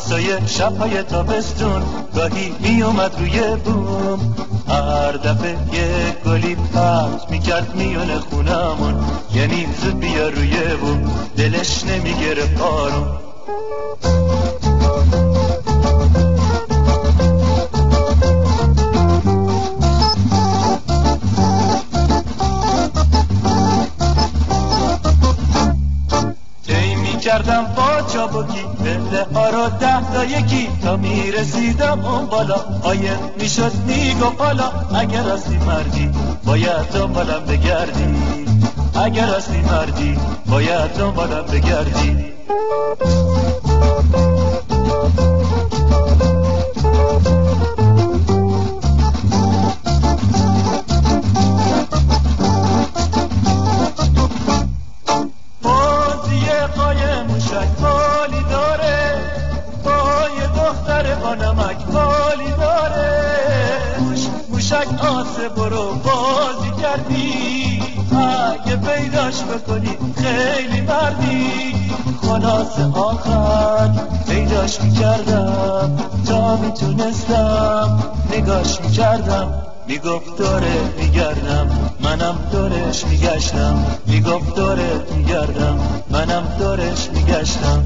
همسایه شب‌های تابستون گاهی میومد روی بوم، هر دفعه یه گلی پرت میکرد میونه خونمون، یعنی زود بیا روی بوم دلش نمیگرفت آروم. کردم با چابکی پله ها رو 10 تا یکی تا میرسیدم اون بالا، آیه میشد میگفت حالا اگر هستی مردی باید دنبالم بگردی، اگر هستی مردی باید دنبالم بگردی. مالی داره با یه دختر با نمک مالی داره، موشک آسه برو بازی کردی، اگه پیداش بکنی خیلی مردی. خلاص آخر پیداش میکردم تا میتونستم نگاش میکردم، میگفت داره میگردم منم دورش میگشتم، میگفت داره میگردم منم دورش میگشتم.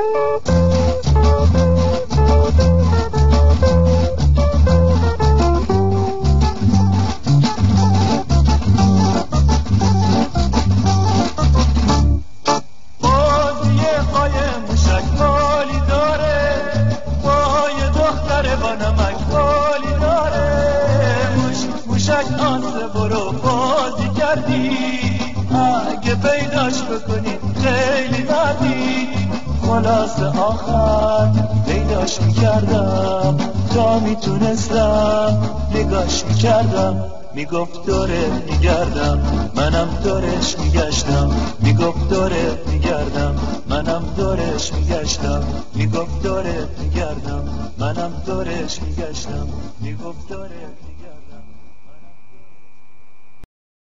بازی قایم موشک مالی داره با یه دختر با نمک مالی داره، موشک آسه برو بازی کردی، اگه پیداش بکنی خیلی مردی. خلاص آخر پیداش میکردم تا میتونستم نگاش میکردم، میگفت داره میگردم منم دورش میگشتم، میگفت داره میگردم منم دورش میگشتم، میگفت داره میگردم منم دورش میگشتم، میگفت داره